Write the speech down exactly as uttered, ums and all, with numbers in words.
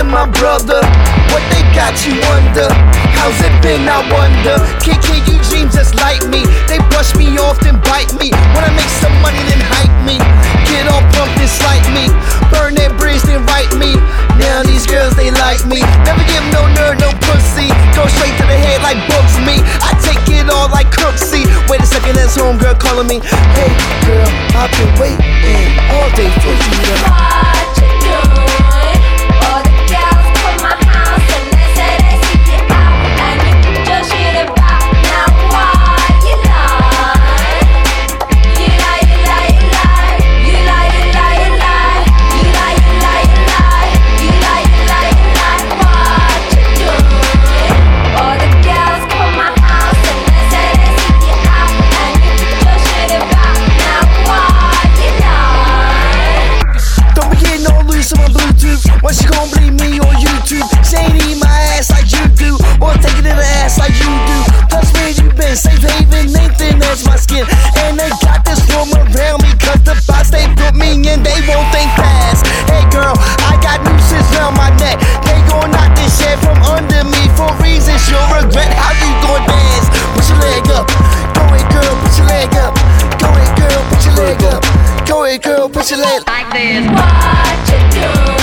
and my brother, what they got you under? How's it been, I wonder? Can, can you dream just like me? They brush me off then bite me. When I make some money then hype me. Get all pumped and slight me. Burn that bridge then write me. Now these girls they like me. Never give no nerd no pussy. Go straight to the head like Bugs me. I take it all like Crooksy. Wait a second, that's homegirl calling me. Hey girl, I've been waiting all day for you to. What you doing? All the girls come my house and they say they see you out, and you put your shit about. Now why you lie? You lie, you lie, you lie. You lie, you lie, you lie. You lie, you lie, you lie. You lie, you lie, you lie. What you doing? All the girls come my house and they say they see you out, and you put your shit about. Now why you lie? Don't be getting all loose on my Bluetooth. When she gon' believe me on YouTube? She ain't eat my ass like you do, or take it in the ass like you do. Plus where you been? Safe haven, Nathan, that's my skin. And they got this room around me, cause the box they put me in, they won't think fast. Hey girl, I got nooses round my neck. They gon' knock this shit from under me for reasons you'll regret. How you gon' dance? Put your leg up. Go ahead girl, put your leg up. Go ahead girl, put your leg up. Go ahead girl, put your leg up. Like this. What you doing?